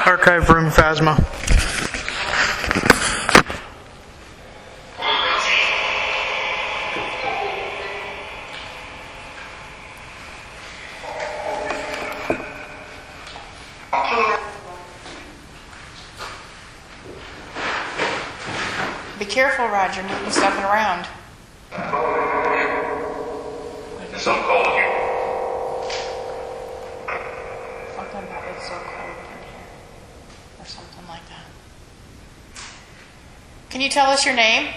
archive room, Phasma. Be careful, Roger, moving stuff around. Some calling you. Something about it's so cold in here. Or something like that. Can you tell us your name?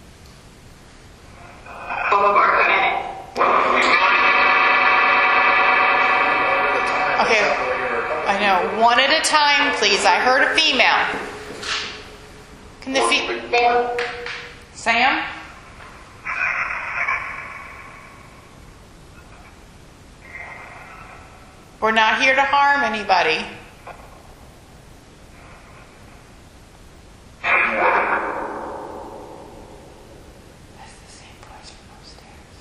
Okay. I know. One at a time, please. I heard a female. Can the Sam? We're not here to harm anybody. That's the same voice from upstairs.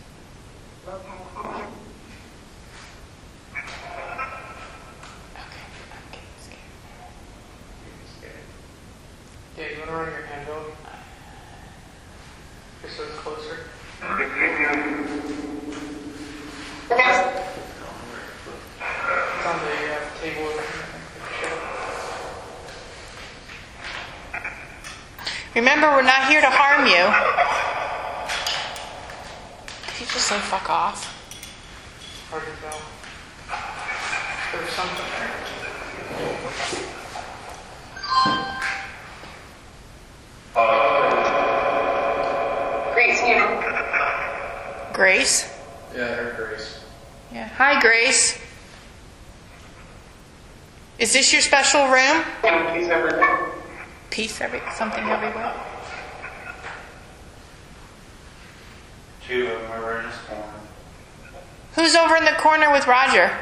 Okay, I'm getting scared. Yeah, you want to run your hand over? Just so it's closer. It's on the table over here. Remember, we're not here to harm you. Did he just say fuck off? Hard to tell. There's something there. Grace? Yeah, I heard Grace. Yeah. Hi, Grace. Is this your special room? Peace something everywhere? Two of them are in this corner. Who's over in the corner with Roger?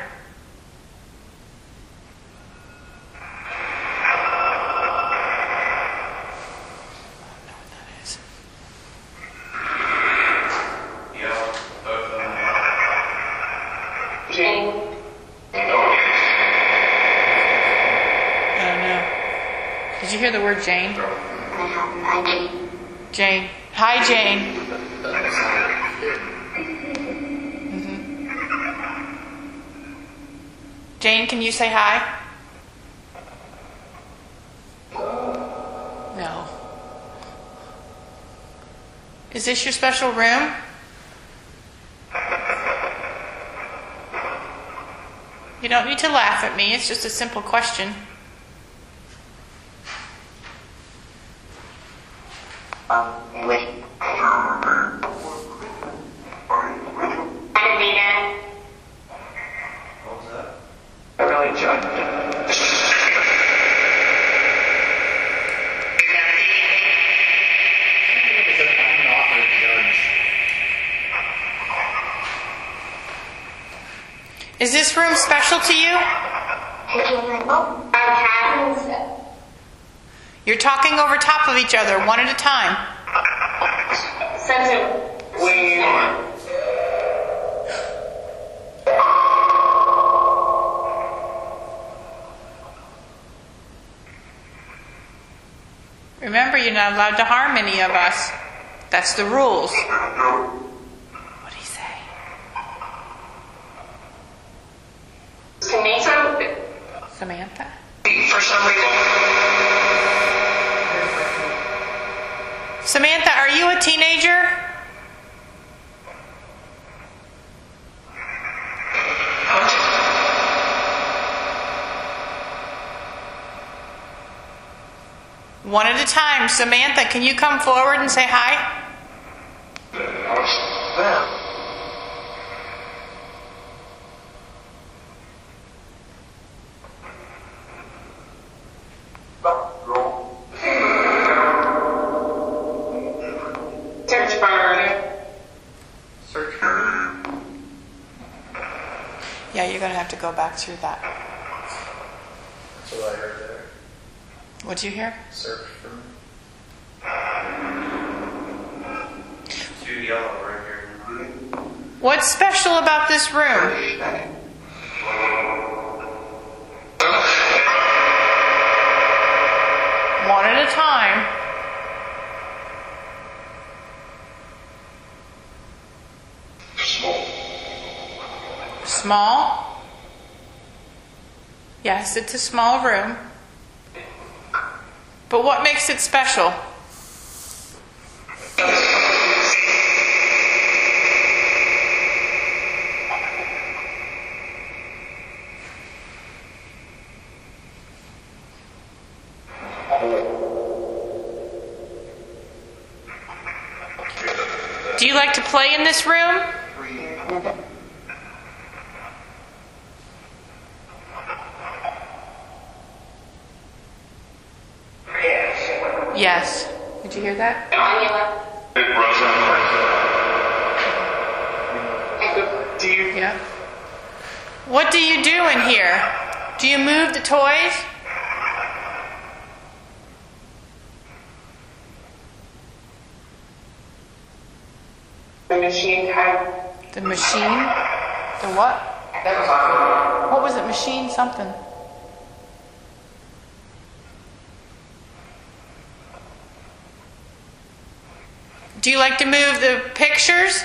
Did you hear the word Jane? Jane. Hi, Jane. Jane, can you say hi? No. Is this your special room? You don't need to laugh at me. It's just a simple question. Is this room special to you? You're talking over top of each other, one at a time. Remember, you're not allowed to harm any of us. That's the rules. What'd he say? Samantha? For some reason. Samantha, are you a teenager? One at a time. Samantha, can you come forward and say hi? Search for me. Yeah, you're going to have to go back through that. That's what I heard there. What'd you hear? Search for me. Two yellow right here. What's special about this room? Yes, it's a small room. But what makes it special? Do you like to play in this room? Yes. Did you hear that? Do you? Yeah. What do you do in here? Do you move the toys? The machine had. The machine? The what? What was it? Machine something. Do you like to move the pictures?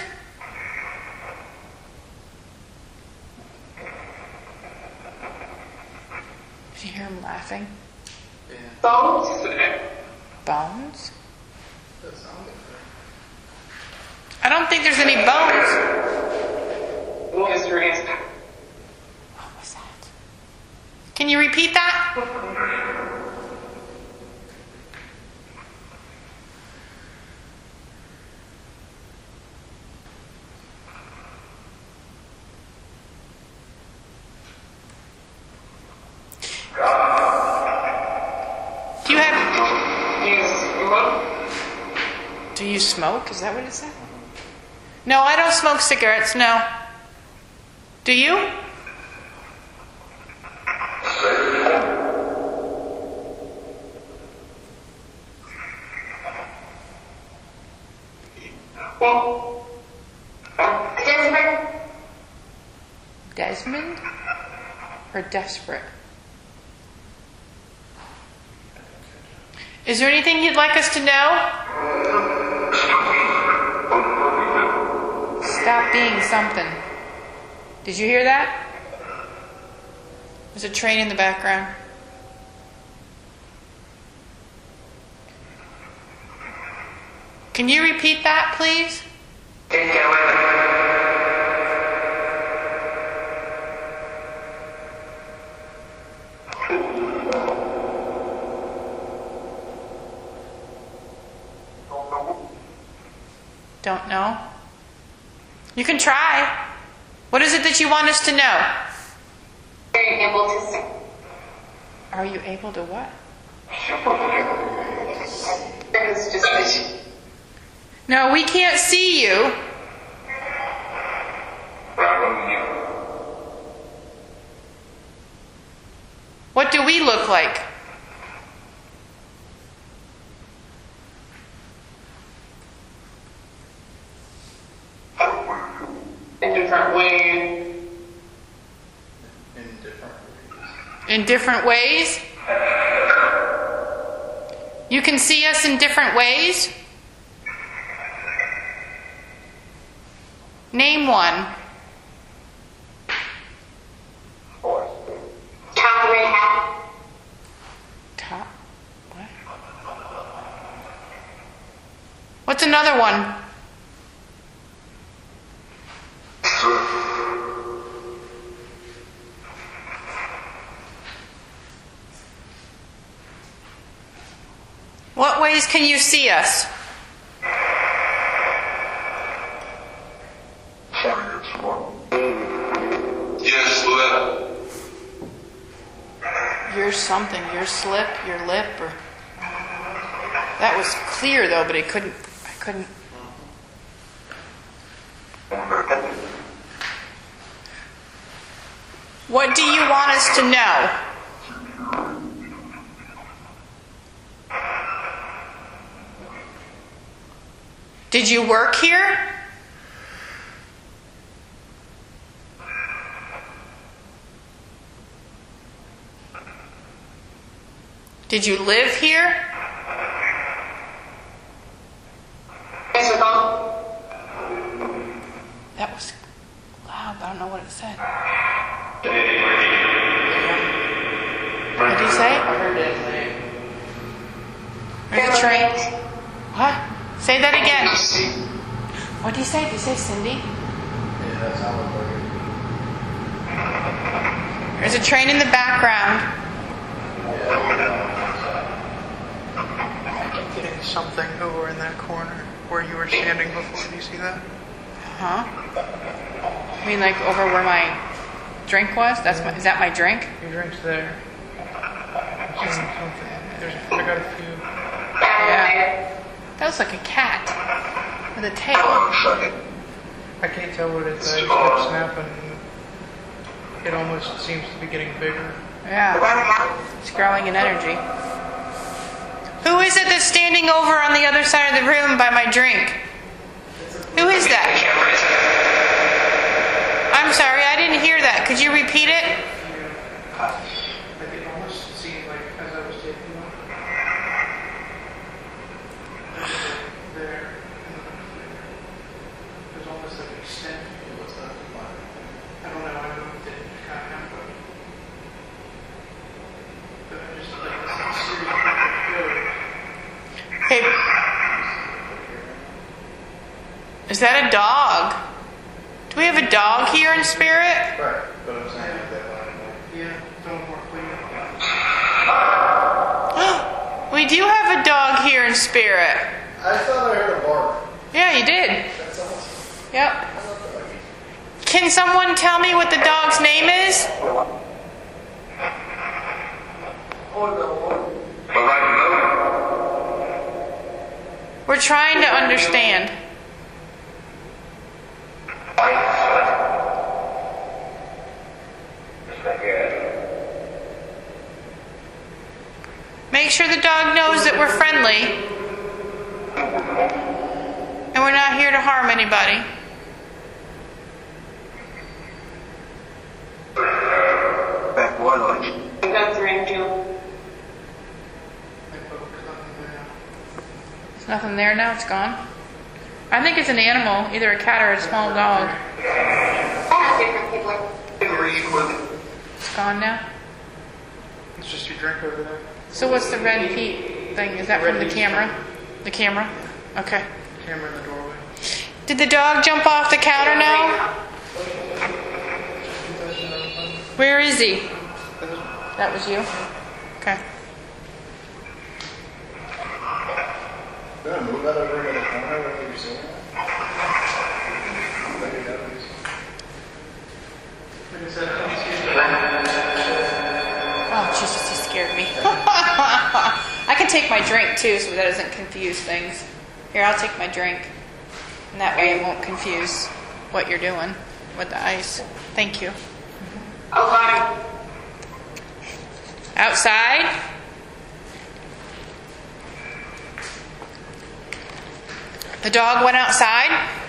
Did you hear him laughing? Yeah. Bones? Bones? That sounded good. I don't think there's any bones. Mystery is. What was that? Can you repeat that? Do you have... Do you smoke? Is that what it said? No, I don't smoke cigarettes, no. Do you? Well, Desmond? Or desperate? Is there anything you'd like us to know? Stop being something. Did you hear that? There's a train in the background. Can you repeat that, please? Don't know? You can try. What is it that you want us to know? Are you able to what? It's just that No, we can't see you. What do we look like? in different ways. In different ways. In different ways? You can see us in different ways? Name one. Calgary hat. Top. What? What's another one? What ways can you see us? Yes, lip. Your something, your slip, your lip, or that was clear though, but I couldn't. What do you want us to know? Did you work here? Did you live here? That was loud, but I don't know what it said. What did you say? Did you say Cindy? Yeah, that sounded like it. There's a train in the background. Getting something over in that corner where you were standing before. Do you see that? Huh? I mean, like over where my drink was? Is that my drink? Your drink's there. I'm seeing something. I got a few. Yeah. That looks like a cat with a tail. I can't tell what it is. I just kept snapping. It almost seems to be getting bigger. Yeah. It's growing in energy. Who is it that's standing over on the other side of the room by my drink? Who is that? I'm sorry, I didn't hear that. Could you repeat it? I could almost see, like, as I was taking off. There. There's almost like an extent to what's left of mine. I don't know. I moved it kind of halfway. But I just like this serious Hey. Is that a dog? Do we have a dog here in spirit? Right, but I'm saying that one. Yeah, don't work clean. We do have a dog here in spirit. I thought I heard a bark. Yeah, you did. That's awesome. Yep. Can someone tell me what the dog's name is? We're trying to understand. Make sure the dog knows that we're friendly and we're not here to harm anybody. That's ring too. There's nothing there now, it's gone. I think it's an animal, either a cat or a small dog. I have different people. It's gone now. It's just your drink over there. So what's the red heat thing? Is that from the camera? The camera? Okay. Camera in the doorway. Did the dog jump off the counter now? Where is he? That was you? Okay. Did I move that over into the corner? What did you say? Like I said, Oh, Jesus, he scared me. I can take my drink too, so that doesn't confuse things. Here, I'll take my drink. And that way it won't confuse what you're doing with the ice. Thank you. Okay. Outside? The dog went outside?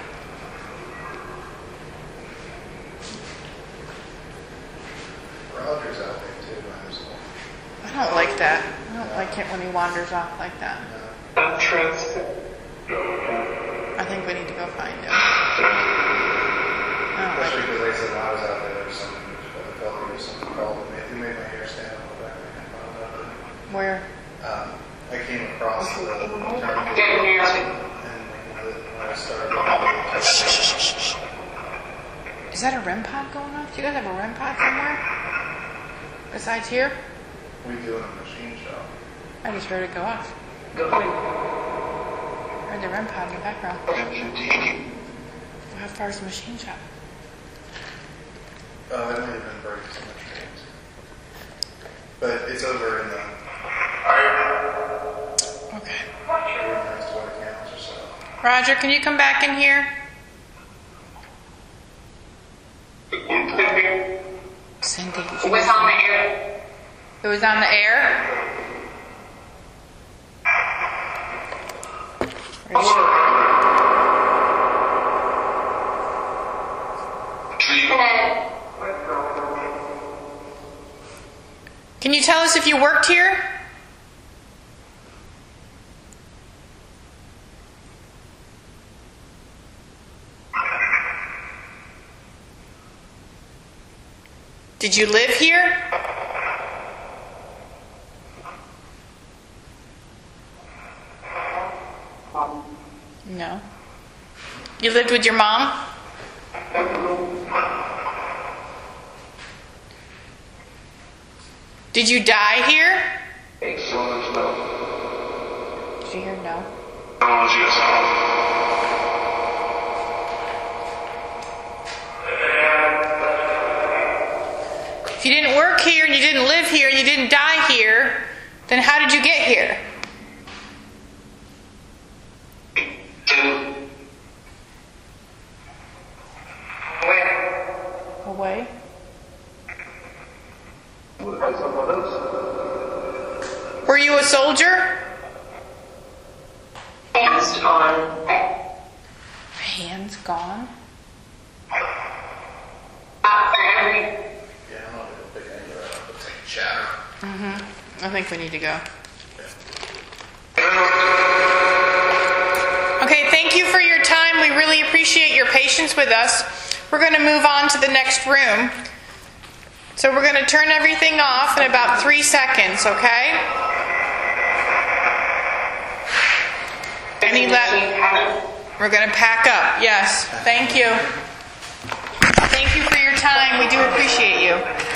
Roger's out there too by himself. I don't like that. I don't like it when he wanders off like that. I think we need to go find him. I don't like Especially it. because they said when I was out there, something, I felt there was something called me. It made my hair stand up on the back of my head. Where? I came across the turn and when I started Is that a REM pod going off? Do you guys have a REM pod somewhere? Besides here? we do in a machine shop. I just heard it go off. I heard the REM pod in the background. How far is the machine shop? It might have been breaking so much games. But it's over in the Okay. room next to our accounts or so. Roger, can you come back in here? Cindy. It was on the air. It was on the air? Where's she? Can you tell us if you worked here? Did you live here? No. You lived with your mom? Did you die here? Did you hear no? If you didn't work here and you didn't live here and you didn't die here, then how did you get here? Away? Were you a soldier? Hands on. Hands gone? Yeah, I'm not going to pick any of that up. It's like chatter. I think we need to go. Okay, thank you for your time. We really appreciate your patience with us. We're going to move on to the next room. So we're going to turn everything off in about 3 seconds, okay? We're going to pack up. Yes. Thank you. Thank you for your time. We do appreciate you.